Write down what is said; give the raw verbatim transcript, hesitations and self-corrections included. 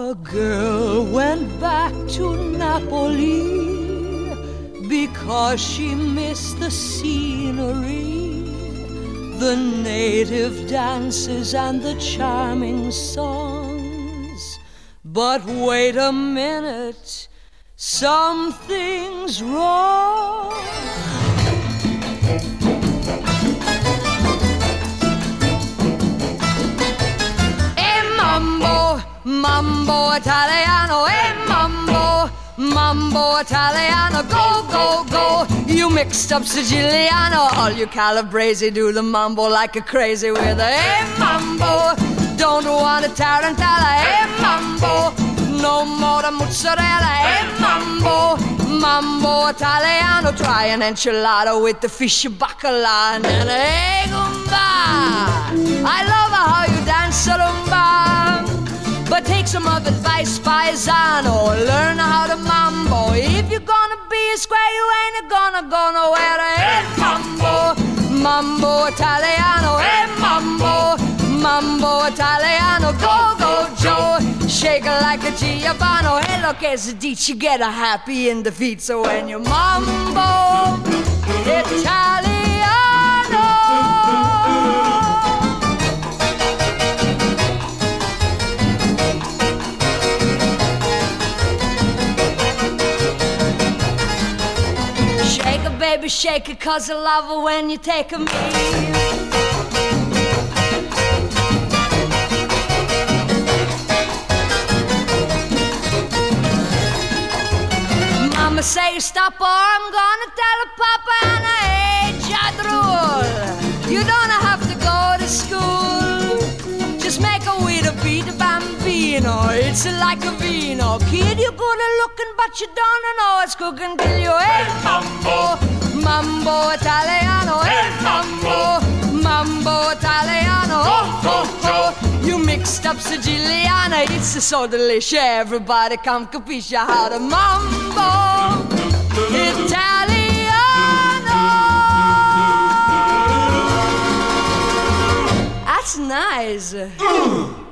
A girl went back to Napoli because she missed the scenery, the native dances and the charming songs. But wait a minute, something's wrong. Mambo Italiano, eh, mambo, mambo Italiano, go, go, go. You mixed up Siciliano, all you Calabrese do the mambo like a crazy with a, eh, mambo. Don't want a tarantella, eh, mambo. No more the mozzarella, eh, mambo. Mambo Italiano, try an enchilada with the fish bacala and an egg umba. I love how you dance a rumba. But take some of advice, paisano. Learn how to mambo. If you're gonna be a square, you ain't gonna go nowhere. Hey, mambo, mambo Italiano. Hey, mambo, mambo Italiano. Go, go, Joe. Shake it like a Giovanni. Hey, look, as a ditch, you get a happy in the feet. So when you mambo Italiano. Baby, shake it, cause I love it when you take a meal. Mama say stop or I'm gonna tell her Papa and I hate jadrul. You don't have to go to school. Just make a way to beat a bambino. It's like a vino. Kid, you're good at looking, but you don't know it's cooking till you hey, mambo. Mambo Italiano, hey, mambo, mambo Italiano, oh, oh, oh. You mixed up Siciliana, it's so delicious. Everybody come capisce how to mambo Italiano. That's nice.